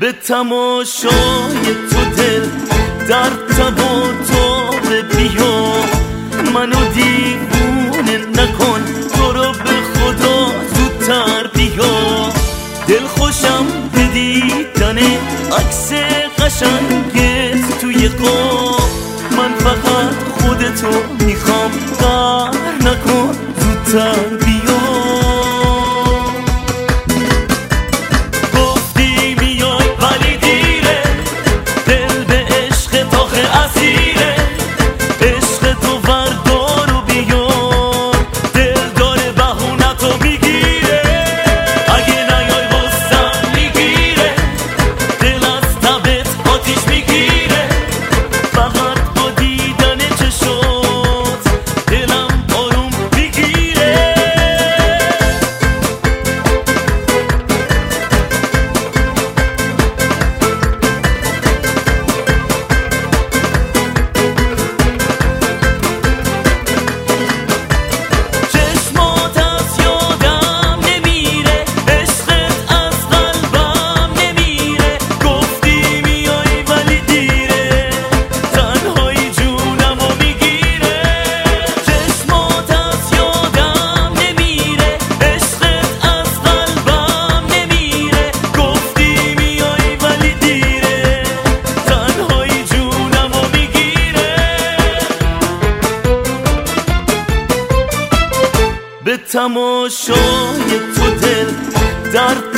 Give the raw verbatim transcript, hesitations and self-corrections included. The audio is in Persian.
به تماشای تو دل در تب و تاب بیا، منو دیوونه نکن، تو رو به خدا زودتر بیا. دل خوشم به دیدن عکس قشنگت توی خواب، من فقط خودتو میخوام، قهر نکن زودتر بیا. گفتی میای ولی دیره، دل به عشق تاخ اسیره، عشق تو وردار و بیار، دل داره بهونتو میگیره، اگه نیای بستم میگیره، دل از تبت آتیش میگیره، فقط با دیدن چشات دلم آروم میگیره. چشمات از یادم نمیره، عشقت از قلبم نمیره، گفتی میای ولی دیره، تنهایی جونمو میگیره. چشمات از یادم نمیره، عشقت از قلبم نمیره، گفتی میای ولی دیره، تنهایی جونمو میگیره. به تماشای تو دل در